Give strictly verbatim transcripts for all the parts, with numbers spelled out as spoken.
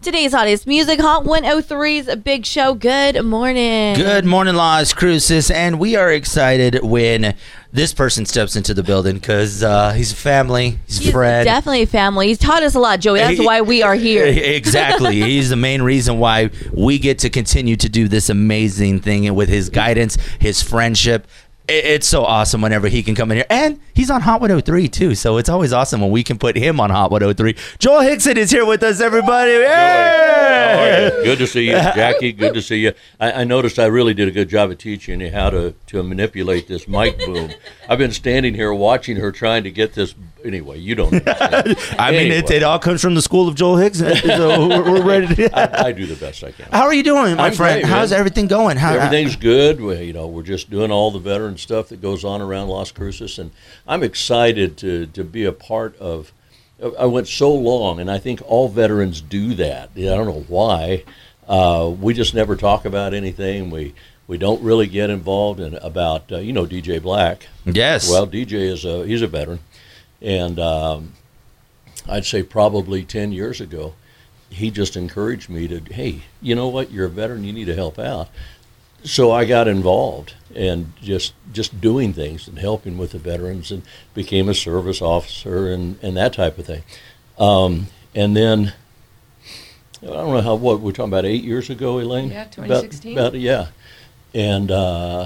Today's hottest music, Hot one oh three's Big Show. Good morning. Good morning, Las Cruces, and we are excited when this person steps into the building because uh, he's a family, he's a He's friend. definitely a family. He's taught us a lot, Joey. That's He- why we are here. Exactly. He's the main reason why we get to continue to do this amazing thing, and with his guidance, his friendship. it- It's so awesome whenever he can come in here. And he's on Hot one oh three, too. So it's always awesome when we can put him on Hot one oh three. Joel Hickson is here with us, everybody. How are Hey! you? Good to see you, Jackie. Good to see you. I, I noticed I really did a good job of teaching you how to, to manipulate this mic boom. I've been standing here watching her trying to get this. Anyway, you don't understand. I mean, it, Anyway. it all comes from the school of Joel Hickson. So we're, we're ready to. I, I do the best I can. How are you doing, my I'm friend? great, How's man. everything going? How, Everything's good. We, you know, we're just doing all the veteran stuff that goes on around Las Cruces, and I'm excited to, to be a part of. I went so long, and I think all veterans do that. I don't know why. Uh, we just never talk about anything. We we don't really get involved in about uh, you know D J Black. Yes. Well, D J is a he's a veteran, and um, I'd say probably ten years ago, he just encouraged me to, hey, you know what? You're a veteran. You need to help out. So I got involved and just just doing things and helping with the veterans, and became a service officer and, and that type of thing. Um, and then I don't know how what we're talking about eight years ago, Elaine. Yeah, twenty sixteen. About, about yeah, and uh,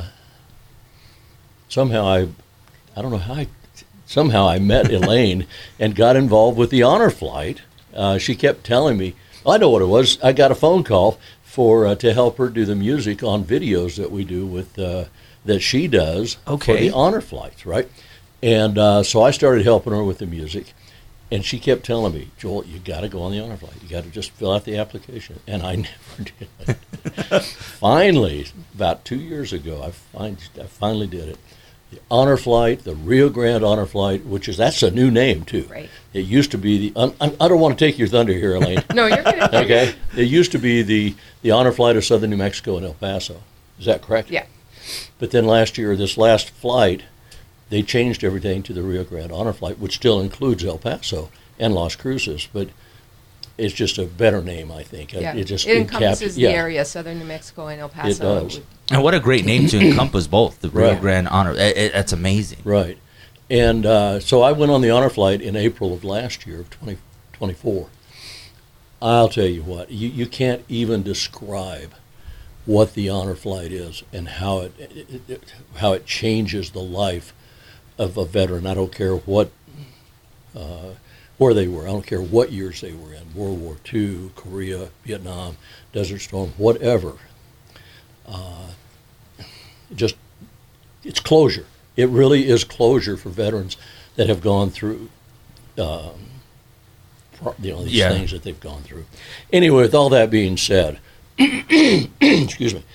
somehow I I don't know how I somehow I met Elaine and got involved with the honor flight. Uh, she kept telling me, I know what it was. I got a phone call for uh, to help her do the music on videos that we do with uh, that she does for Okay. the honor flights, right? And uh, so I started helping her with the music, and she kept telling me, Joel, you got to go on the honor flight. You got to just fill out the application, and I never did. Finally, about two years ago, I, find, I finally did it. The honor flight, the Rio Grande honor flight, which is that's a new name too. Right. It used to be the. I, I don't want to take your thunder here, Elaine. No, you're good. Okay. It used to be the the honor flight of Southern New Mexico and El Paso. Is that correct? Yeah. But then last year, this last flight, they changed everything to the Rio Grande honor flight, which still includes El Paso and Las Cruces, but it's just a better name, I think. Yeah. It just it encapsulates- encompasses yeah, the area, southern New Mexico and El Paso. It does. And what a great name to encompass both, the Rio Right. Grande Honor. It, it, that's amazing. Right. And uh, so I went on the honor flight in April of last year, of twenty twenty-four. I'll tell you what, you, you can't even describe what the honor flight is and how it, it, it how it changes the life of a veteran. I don't care what uh, where they were. I don't care what years they were in, World War Two, Korea, Vietnam, Desert Storm, whatever. Uh, just it's closure. It really is closure for veterans that have gone through, um, pro- you know, these Yeah. things that they've gone through. Anyway, with all that being said, excuse me,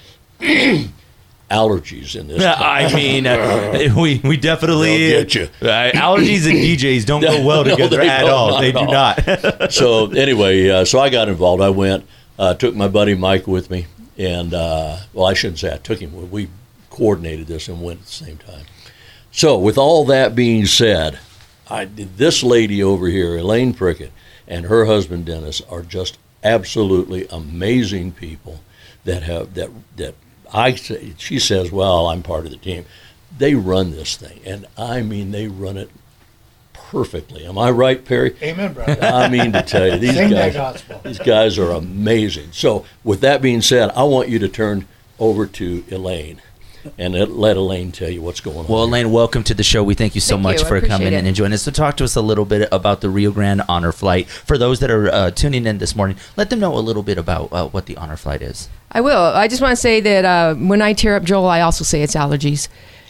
allergies in this. Yeah, I mean, uh, we we definitely They'll get you. Uh, allergies and D Js don't go well No, together they at don't, all. not They at do all. not. So anyway, uh, so I got involved. I went, uh, took my buddy Mike with me, and uh, well, I shouldn't say I took him. We coordinated this and went at the same time. So with all that being said, I this lady over here, Elaine Prickett, and her husband Dennis are just absolutely amazing people that have that that I say. She says, "Well, I'm part of the team." They run this thing, and I mean, they run it perfectly. Am I right, Perry? Amen, brother. I mean to tell you, these Sing that guys, gospel. these guys are amazing. So, with that being said, I want you to turn over to Elaine and let, let Elaine tell you what's going on. Well, here. Elaine, welcome to the show. We thank you so Thank much you. I for appreciate coming it. in and joining us. So talk to us a little bit about the Rio Grande Honor Flight. For those that are uh, tuning in this morning, let them know a little bit about uh, what the Honor Flight is. I will. I just want to say that uh, when I tear up Joel, I also say it's allergies.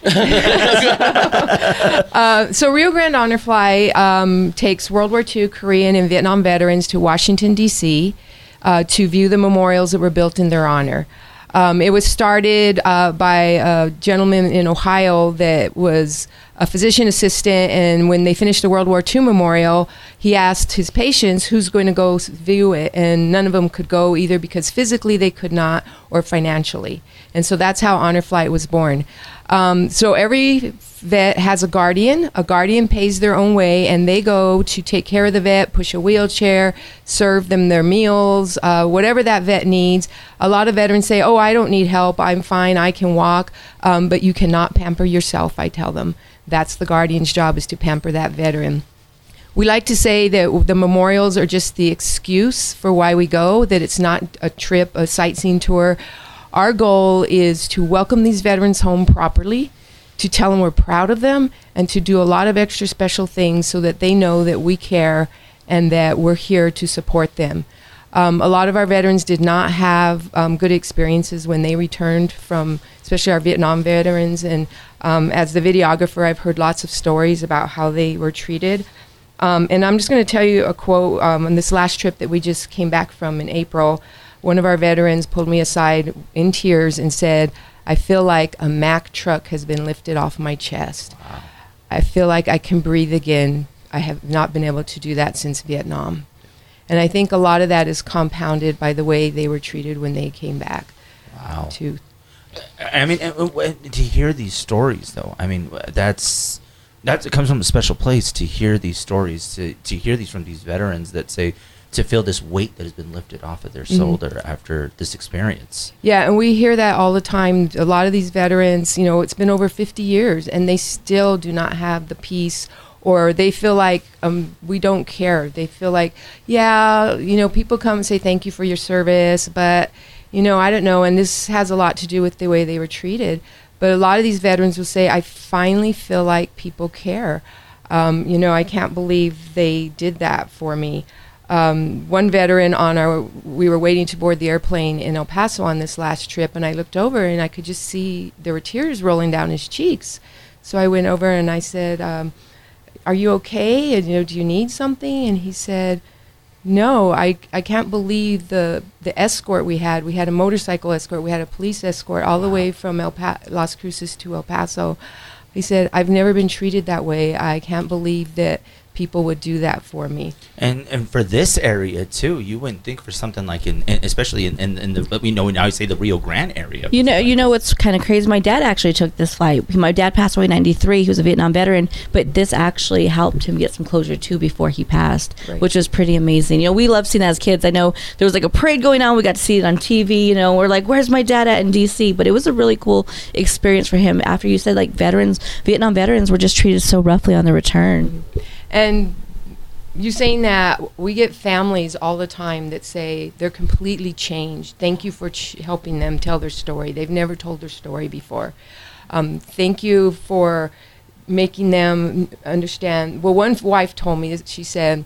uh, so Rio Grande Honor Flight um, takes World War Two, Korean, and Vietnam veterans to Washington, D C uh, to view the memorials that were built in their honor. Um, it was started uh, by a gentleman in Ohio that was a physician assistant, and when they finished the World War Two memorial, he asked his patients who's going to go s- view it, and none of them could go either because physically they could not or financially. And so that's how Honor Flight was born. Um, so every vet has a guardian. A guardian pays their own way, and they go to take care of the vet, push a wheelchair, serve them their meals, uh, whatever that vet needs. A lot of veterans say, oh, I don't need help. I'm fine. I can walk. Um, but you cannot pamper yourself, I tell them. That's the guardian's job, is to pamper that veteran. We like to say that the memorials are just the excuse for why we go, that it's not a trip, a sightseeing tour. Our goal is to welcome these veterans home properly, to tell them we're proud of them, and to do a lot of extra special things so that they know that we care and that we're here to support them. Um, a lot of our veterans did not have um, good experiences when they returned from, especially our Vietnam veterans. And um, as the videographer, I've heard lots of stories about how they were treated. Um, and I'm just going to tell you a quote um, on this last trip that we just came back from in April. One of our veterans pulled me aside in tears and said, I feel like a Mack truck has been lifted off my chest. Wow. I feel like I can breathe again. I have not been able to do that since Vietnam. And I think a lot of that is compounded by the way they were treated when they came back. Wow. To I mean, to hear these stories, though, I mean, that's... That it comes from a special place to hear these stories, to, to hear these from these veterans that say, to feel this weight that has been lifted off of their Mm-hmm. shoulder after this experience. Yeah, and we hear that all the time. A lot of these veterans, you know, it's been over fifty years, and they still do not have the peace, or they feel like um, we don't care. They feel like, yeah, you know, people come and say thank you for your service, but, you know, I don't know, and this has a lot to do with the way they were treated. But a lot of these veterans will say, I finally feel like people care. Um, you know, I can't believe they did that for me. Um, one veteran on our, we were waiting to board the airplane in El Paso on this last trip, and I looked over and I could just see there were tears rolling down his cheeks. So I went over and I said, um, are you okay? And, you know, do you need something? And he said, no, I, I can't believe the the escort we had. We had a motorcycle escort. We had a police escort all the way from El pa- Las Cruces to El Paso. He said, I've never been treated that way. I can't believe that people would do that for me. And and for this area too, you wouldn't think for something like in, in especially in, in, in the we know now I say the Rio Grande area. You know, you know what's kind of crazy? My dad actually took this flight. My dad passed away in ninety-three. He was a Vietnam veteran, but this actually helped him get some closure too before he passed, Right. which was pretty amazing. You know, we love seeing that as kids. I know there was like a parade going on. We got to see it on T V. You know, we're like, where's my dad at in D C? But it was a really cool experience for him. After you said like veterans, Vietnam veterans were just treated so roughly on their return. And you saying that, we get families all the time that say they're completely changed. Thank you for ch- helping them tell their story. They've never told their story before. Um, thank you for making them understand. Well, one wife told me, she said,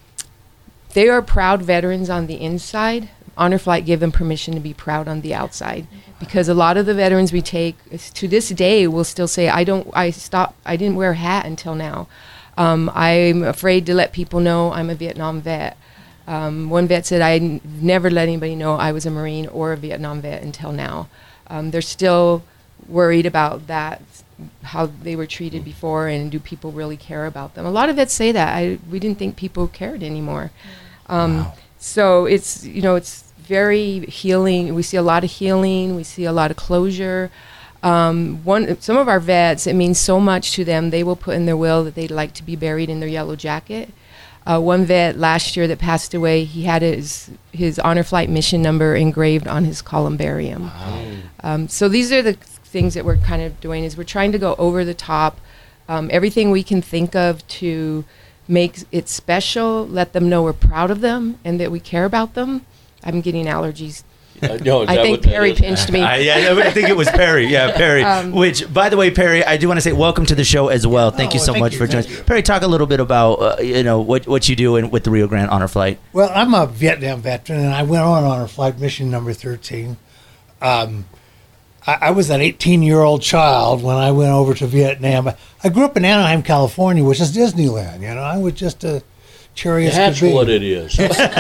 they are proud veterans on the inside. Honor Flight gave them permission to be proud on the outside, because a lot of the veterans we take to this day will still say, I don't, I stopped, I didn't wear a hat until now. Um, I'm afraid to let people know I'm a Vietnam vet. Um, one vet said, I n- never let anybody know I was a Marine or a Vietnam vet until now. Um, they're still worried about that, how they were treated before, and do people really care about them? A lot of vets say that. I, we didn't think people cared anymore. Um, Wow. So it's, you know, it's very healing. We see a lot of healing. We see a lot of closure. Um, one, some of our vets, it means so much to them, they will put in their will that they'd like to be buried in their yellow jacket. Uh, one vet last year that passed away, he had his his Honor Flight mission number engraved on his columbarium. Wow. Um, so these are the things that we're kind of doing, is we're trying to go over the top, um, everything we can think of to make it special, let them know we're proud of them and that we care about them. I'm getting allergies. Uh, no, is I that think what that Perry is? pinched me. I, yeah, I think it was Perry. Yeah, Perry. Um, Which, by the way, Perry, I do want to say welcome to the show as well. Thank Oh, you so thank much you, for thank joining. you. Perry, talk a little bit about uh, you know what what you do in, with the Rio Grande Honor Flight. Well, I'm a Vietnam veteran, and I went on Honor Flight mission number thirteen. Um, I, I was an eighteen-year-old child when I went over to Vietnam. I grew up in Anaheim, California, which is Disneyland. You know, I was just a cherry as That's could be. what it is.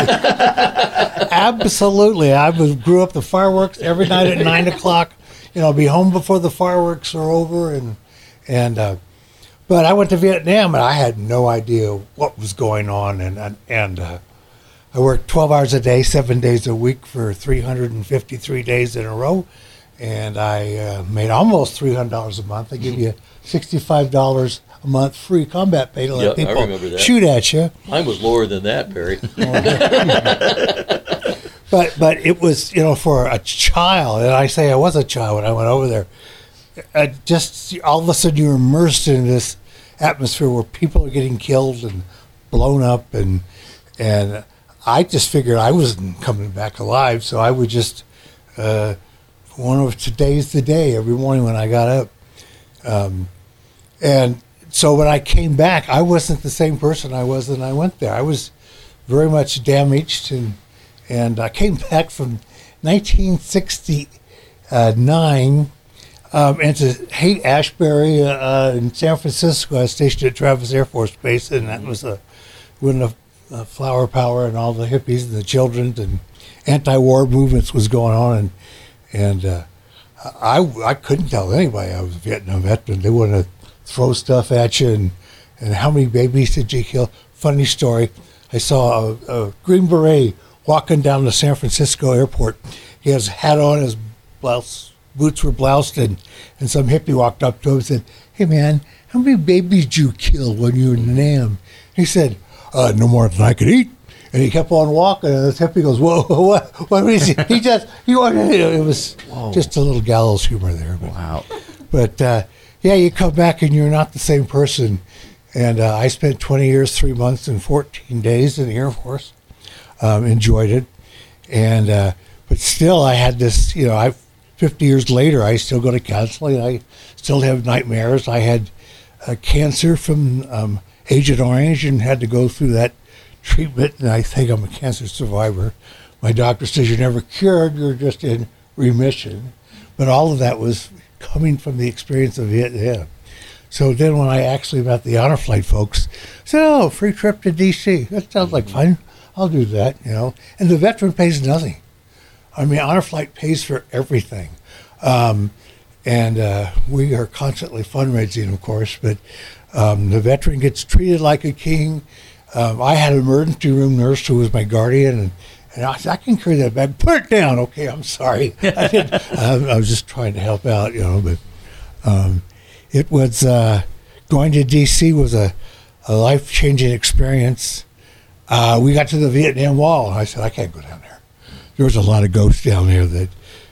Absolutely. I was grew up the fireworks every night at nine o'clock. You know, be home before the fireworks are over, and and uh, but I went to Vietnam and I had no idea what was going on, and and, and uh, I worked twelve hours a day, seven days a week for three hundred fifty-three days in a row, and I uh, made almost three hundred dollars a month. They give you sixty-five dollars a month free combat pay to let Yep, I people remember that. shoot at you. Mine was lower than that, Perry. But but it was, you know, for a child, and I say I was a child when I went over there, uh, just all of a sudden you're immersed in this atmosphere where people are getting killed and blown up, and and I just figured I wasn't coming back alive, so I would just, uh, one of today's the day every morning when I got up. Um, and so when I came back, I wasn't the same person I was when I went there. I was very much damaged, and and I came back from nineteen sixty-nine um, and to Haight Ashbury uh, in San Francisco. I was stationed at Travis Air Force Base, and that was a when the uh, flower power and all the hippies and the children and anti-war movements was going on, and and uh, I I couldn't tell anybody I was a Vietnam veteran. They wanted to throw stuff at you, and and how many babies did you kill? Funny story. I saw a, a Green Beret walking down the San Francisco airport. He has a hat on, his blouse, boots were bloused, and, and some hippie walked up to him and said, "Hey man, how many babies did you kill when you were in Nam?" He said, uh, "No more than I could eat." And he kept on walking, and this hippie goes, "Whoa, what? What is he?" He just, he wanted, it was Whoa. Just a little gallows humor there. But, Wow. But uh, yeah, you come back and you're not the same person. And uh, I spent twenty years, three months, and fourteen days in the Air Force. Um, enjoyed it, and uh, but still, I had this. You know, I fifty years later, I still go to counseling. I still have nightmares. I had uh, cancer from um, Agent Orange and had to go through that treatment. And I think I'm a cancer survivor. My doctor says you're never cured; you're just in remission. But all of that was coming from the experience of Vietnam. So then, when I actually met the Honor Flight folks, I said, "Oh, free trip to D C. That sounds like fun. I'll do that." You know, and the veteran pays nothing. I mean, Honor Flight pays for everything, um, and uh, we are constantly fundraising, of course. But um, the veteran gets treated like a king. Um, I had an emergency room nurse who was my guardian, and, and I said, "I can carry that bag. Put it down." "Okay, I'm sorry." I, didn't, I, I was just trying to help out, you know. But um, it was uh, going to D C was a, a life-changing experience. Uh, we got to the Vietnam Wall, and I said, "I can't go down there." There was a lot of ghosts down there that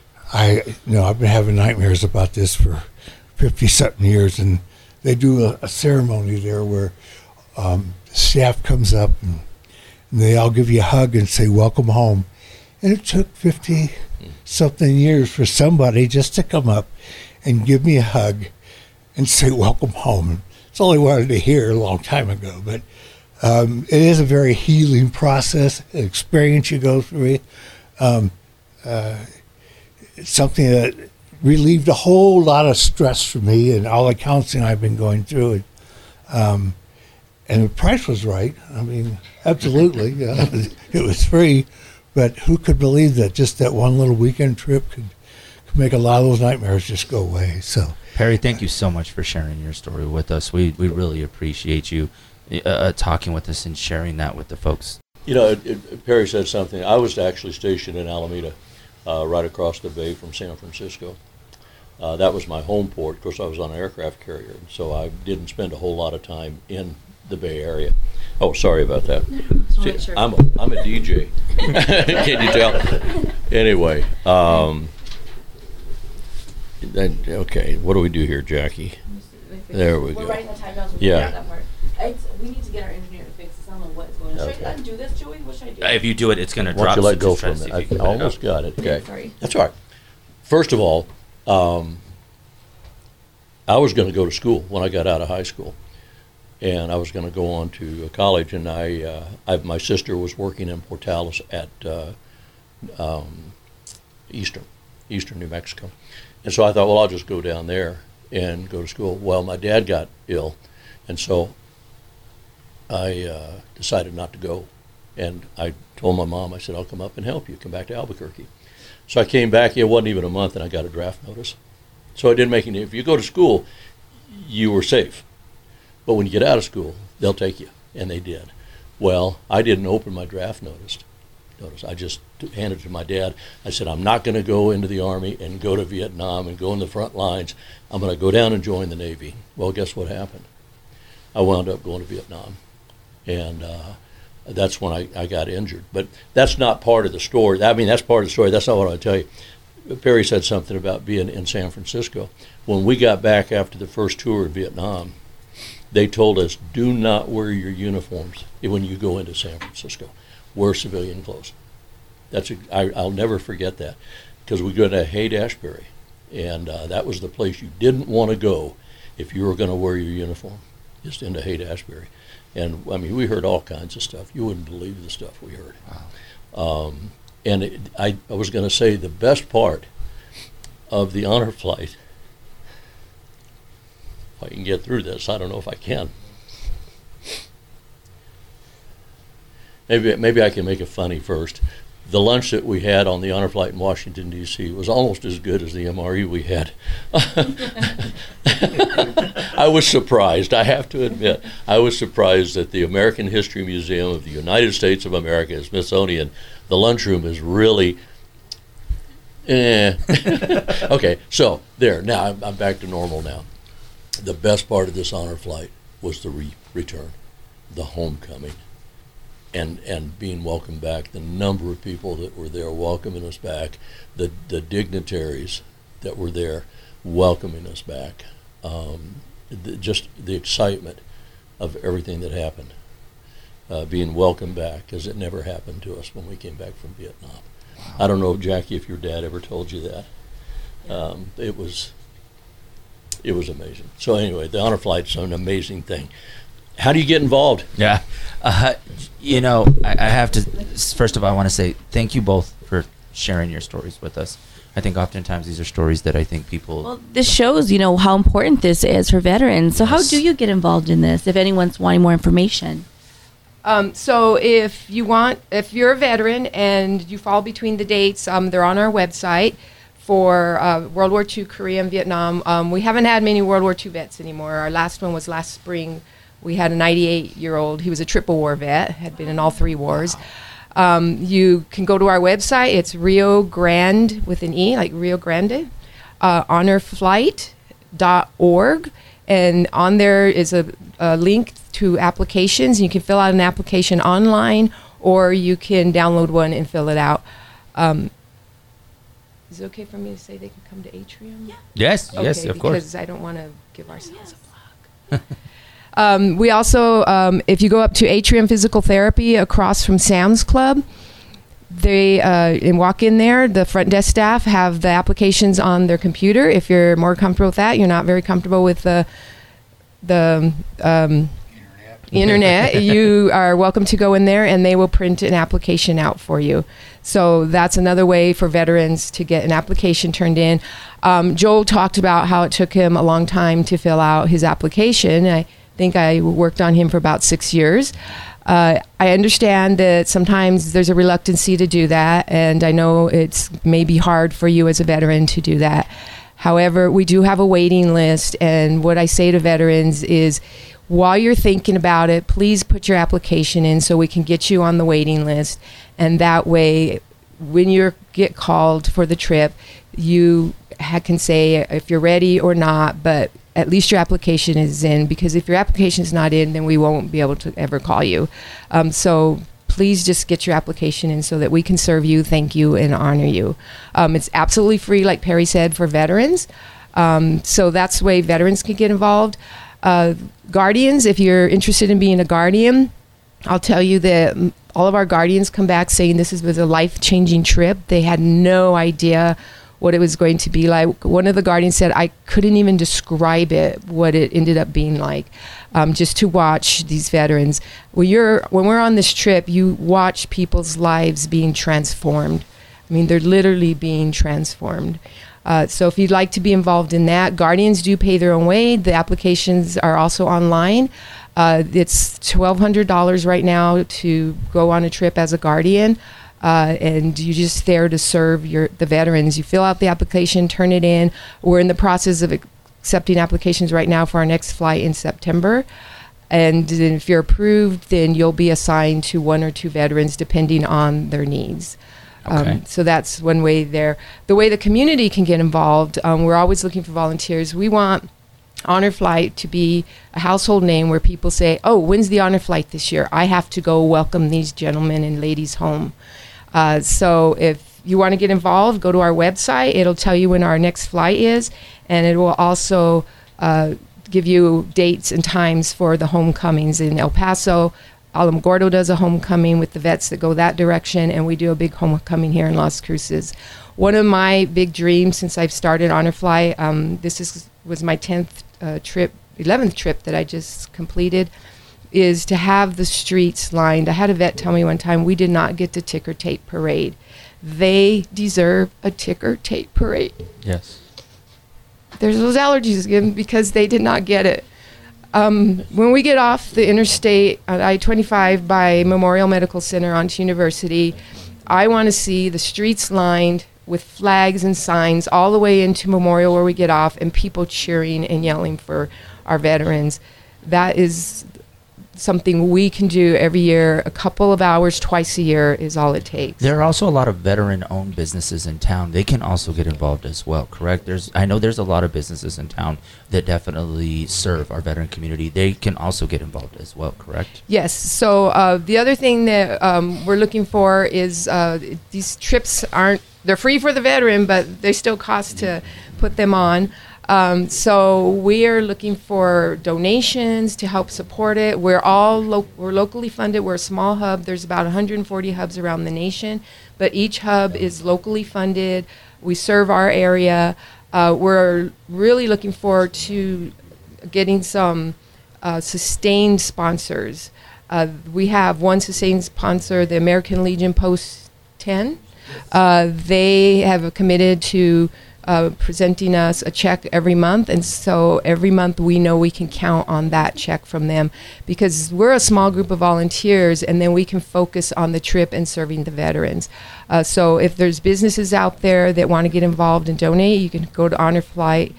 I, you know, I've been having nightmares about this for fifty-something years, and they do a, a ceremony there where um, the staff comes up, and, and they all give you a hug and say, "Welcome home." And it took fifty-something years for somebody just to come up and give me a hug and say, "Welcome home." It's all I wanted to hear a long time ago, but Um, it is a very healing process, an experience you go through. Um, uh, it's something that relieved a whole lot of stress for me and all the counseling I've been going through. It, um, and the price was right. I mean, absolutely. Yeah, it was free. But who could believe that just that one little weekend trip could, could make a lot of those nightmares just go away? So, Perry, thank you so much for sharing your story with us. We, we really appreciate you. Uh, talking with us and sharing that with the folks. You know, it, it, Perry said something. I was actually stationed in Alameda, uh, right across the bay from San Francisco. Uh, that was my home port. Of course, I was on an aircraft carrier, so I didn't spend a whole lot of time in the Bay Area. Oh, sorry about that. See, sure. I'm a, I'm a D J. Can you tell? Anyway, um, then, okay, what do we do here, Jackie? There we We're go. writing the time down so we Yeah. can get that part. It's, we need to get our engineer to fix this. I don't know what is going on. Should Okay. I undo this, Joey? What should I do? If you do it, it's going to Why drop. don't you let so go just try from to see it? if you I can get it almost up. got it. Okay. Sorry. That's all right. First of all, um, I was going to go to school when I got out of high school, and I was going to go on to college. And I, uh, I, my sister was working in Portales at uh, um, Eastern, Eastern New Mexico, and so I thought, well, I'll just go down there and go to school. Well, my dad got ill, and so I uh, decided not to go. And I told my mom, I said, "I'll come up and help you, come back to Albuquerque." So I came back, it wasn't even a month, and I got a draft notice. So I didn't make any, if you go to school, you were safe. But when you get out of school, they'll take you, and they did. Well, I didn't open my draft notice notice. I just handed it to my dad. I said, I'm not going to go into the Army and go to Vietnam and go in the front lines. I'm going to go down and join the Navy. Well, guess what happened? I wound up going to Vietnam. And uh, that's when I, I got injured. But that's not part of the story. I mean, that's part of the story. That's not what I tell you. Perry said something about being in San Francisco. When we got back after the first tour in Vietnam, they told us, do not wear your uniforms when you go into San Francisco. Wear civilian clothes. That's a, I, I'll never forget that, because we go to Haight-Ashbury, and uh, that was the place you didn't want to go if you were going to wear your uniform, just into Haight-Ashbury. And, I mean, we heard all kinds of stuff. You wouldn't believe the stuff we heard. Wow. Um, and it, I, I was going to say the best part of the honor flight, if I can get through this, I don't know if I can. Maybe maybe I can make it funny first. The lunch that we had on the honor flight in Washington, D C was almost as good as the M R E we had. I was surprised, I have to admit. I was surprised that the American History Museum of the United States of America, Smithsonian, the lunchroom is really, eh. Okay, so there, now I'm, I'm back to normal now. The best part of this honor flight was the re- return, the homecoming. And and being welcomed back, the number of people that were there welcoming us back, the the dignitaries that were there welcoming us back, um, the, just the excitement of everything that happened, uh, being welcomed back, because it never happened to us when we came back from Vietnam. Wow. I don't know, Jackie, if your dad ever told you that. Um, it was it was amazing. So anyway, the honor flight's an amazing thing. How do you get involved? Yeah. Uh, you know, I, I have to, first of all, I want to say thank you both for sharing your stories with us. I think oftentimes these are stories that I think people... Well, this shows, you know, how important this is for veterans. So yes. How do you get involved in this if anyone's wanting more information? Um, so if you want, if you're a veteran and you fall between the dates, um, they're on our website for uh, World War Two, Korea, and Vietnam. Um, we haven't had many World War Two vets anymore. Our last one was last spring. We had a ninety-eight-year-old. He was a triple war vet, had been in all three wars. Um, you can go to our website. It's Rio Grande with an E, like Rio Grande, uh, honor flight dot org. And on there is a, a link to applications. You can fill out an application online, or you can download one and fill it out. Um, is it okay for me to say they can come to Atrium? Yeah. Yes, okay, yes, of course. Because I don't want to give ourselves a plug. Um, we also, um, if you go up to Atrium Physical Therapy across from Sam's Club, they uh, and walk in there, the front desk staff have the applications on their computer. If you're more comfortable with that, you're not very comfortable with the the um, internet, internet you are welcome to go in there and they will print an application out for you. So that's another way for veterans to get an application turned in. Um, Joel talked about how it took him a long time to fill out his application. I think I worked on him for about six years. Uh, I understand that sometimes there's a reluctancy to do that, and I know it's maybe hard for you as a veteran to do that. However, we do have a waiting list, and what I say to veterans is, while you're thinking about it, please put your application in so we can get you on the waiting list, and that way, when you get called for the trip, you ha- can say if you're ready or not, but at least your application is in, because if your application is not in, then we won't be able to ever call you. Um, so please just get your application in so that we can serve you, thank you, and honor you. Um, it's absolutely free, like Perry said, for veterans. Um, so that's the way veterans can get involved. Uh, guardians, if you're interested in being a guardian, I'll tell you that all of our guardians come back saying this was a life-changing trip. They had no idea what it was going to be like. One of the guardians said, I couldn't even describe it, what it ended up being like, um, just to watch these veterans. When, you're, when we're on this trip, you watch people's lives being transformed. I mean, they're literally being transformed. Uh, so if you'd like to be involved in that, guardians do pay their own way. The applications are also online. Uh, it's twelve hundred dollars right now to go on a trip as a guardian. Uh, and you're just there to serve your the veterans. You fill out the application, turn it in. We're in the process of accepting applications right now for our next flight in September. And then if you're approved, then you'll be assigned to one or two veterans depending on their needs. Okay. Um, so that's one way there. The way the community can get involved, um, we're always looking for volunteers. We want Honor Flight to be a household name where people say, oh, when's the Honor Flight this year? I have to go welcome these gentlemen and ladies home. Uh, so if you want to get involved, go to our website. It'll tell you when our next flight is, and it will also uh, give you dates and times for the homecomings in El Paso. Alamogordo does a homecoming with the vets that go that direction, and we do a big homecoming here in Las Cruces. One of my big dreams since I've started Honor Flight, um, this is was my tenth uh, trip, eleventh trip that I just completed, is to have the streets lined. I had a vet tell me one time, we did not get the ticker tape parade. They deserve a ticker tape parade. Yes. There's those allergies again because they did not get it. Um, when we get off the interstate at I twenty-five by Memorial Medical Center onto University, I want to see the streets lined with flags and signs all the way into Memorial where we get off, and people cheering and yelling for our veterans. That is something we can do every year. A couple of hours twice a year is all it takes. There are also a lot of veteran-owned businesses in town. They can also get involved as well, correct? There's, I know there's a lot of businesses in town that definitely serve our veteran community. They can also get involved as well, correct? Yes. So uh, the other thing that um, we're looking for is uh, these trips aren't, they're free for the veteran, but they still cost to put them on. Um, so we are looking for donations to help support it. We're all lo- we're locally funded. We're a small hub. There's about one hundred forty hubs around the nation, but each hub is locally funded. We serve our area. Uh, we're really looking forward to getting some uh, sustained sponsors. Uh, we have one sustained sponsor, the American Legion Post ten. Uh, they have committed to Uh, presenting us a check every month, and so every month we know we can count on that check from them because we're a small group of volunteers, and then we can focus on the trip and serving the veterans. Uh, so if there's businesses out there that want to get involved and donate, you can go to honor flight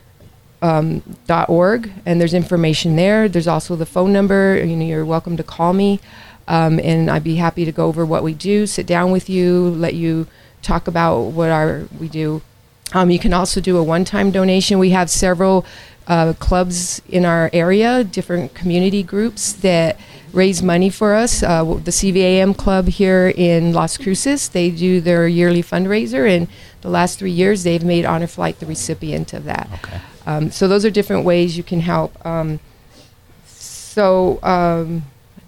dot org, um, and there's information there. There's also the phone number. You know, you're welcome to call me, um, and I'd be happy to go over what we do, sit down with you, let you talk about what our we do. Um, you can also do a one-time donation. We have several uh, clubs in our area, different community groups that raise money for us. Uh, w- the C V A M club here in Las Cruces, they do their yearly fundraiser, and the last three years they've made Honor Flight the recipient of that. Okay. Um, so those are different ways you can help. Um, so um,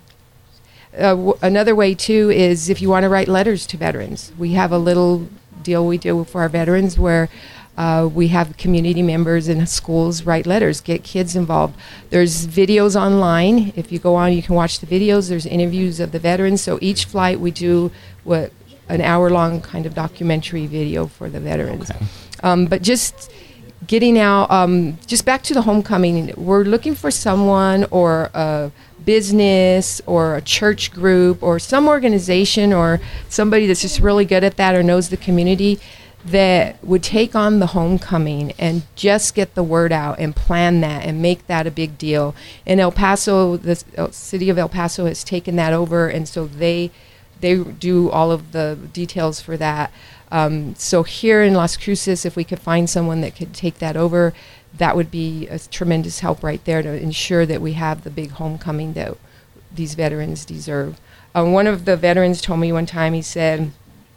uh, w- another way too is if you want to write letters to veterans. We have a little deal we do for our veterans where uh, we have community members in schools write letters, get kids involved. There's videos online. If you go on, you can watch the videos. There's interviews of the veterans. So each flight we do what an hour-long kind of documentary video for the veterans. Okay. Um, but just getting out, um, just back to the homecoming, we're looking for someone or a business or a church group or some organization or somebody that's just really good at that or knows the community that would take on the homecoming and just get the word out and plan that and make that a big deal. In El Paso, the uh, city of El Paso has taken that over, and so they they do all of the details for that. Um, so here in Las Cruces, if we could find someone that could take that over, that would be a tremendous help right there to ensure that we have the big homecoming that these veterans deserve. Uh, one of the veterans told me one time, he said,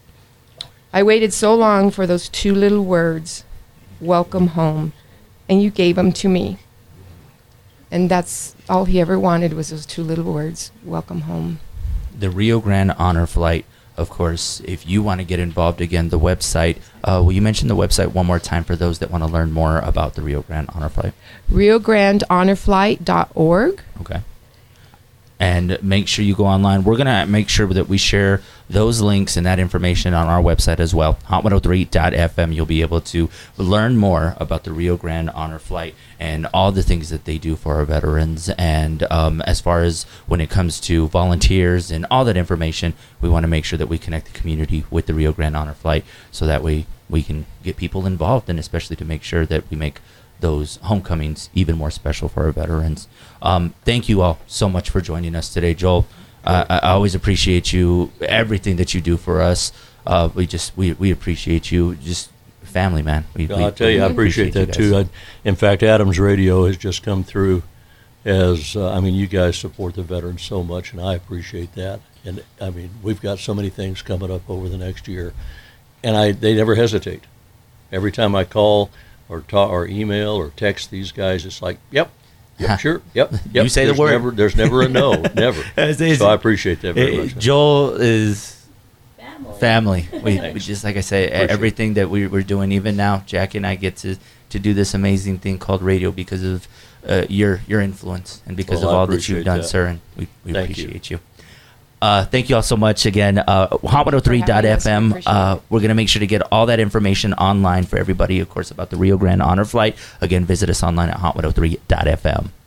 I waited so long for those two little words, welcome home, and you gave them to me. And that's all he ever wanted was those two little words, welcome home. The Rio Grande Honor Flight, of course, if you want to get involved, again, the website, uh, will you mention the website one more time for those that want to learn more about the Rio Grande Honor Flight? rio grande honor flight dot org. Okay. And make sure you go online. We're going to make sure that we share those links and that information on our website as well, hot one oh three dot f m. You'll be able to learn more about the Rio Grande Honor Flight and all the things that they do for our veterans. And um, as far as when it comes to volunteers and all that information, we want to make sure that we connect the community with the Rio Grande Honor Flight so that way we can get people involved, and especially to make sure that we make those homecomings even more special for our veterans. Um, thank you all so much for joining us today, Joel. Uh, I, I always appreciate you, everything that you do for us. Uh, we just we, we appreciate you, just family, man. We, we, I'll tell you, I appreciate that too. I, in fact, Adams Radio has just come through as, uh, I mean, you guys support the veterans so much, and I appreciate that. And, I mean, we've got so many things coming up over the next year, and I they never hesitate. Every time I call or talk or email or text these guys, it's like, yep, yep, sure, yep, yep. You say there's the word. Never, there's never a no, never. It's- it's- So I appreciate that very it- much. Joel is Family. family. We, we Thanks. just like I say, Appreciate everything that we, we're doing, even now, Jackie and I get to to do this amazing thing called radio because of uh, your your influence and because Well, of I all that you've appreciate done, that. sir. And we, we Thank you. appreciate you. Uh, thank you all so much again. Uh, hot one oh three dot f m. Uh, we're going to make sure to get all that information online for everybody, of course, about the Rio Grande Honor Flight. Again, visit us online at hot one oh three dot f m.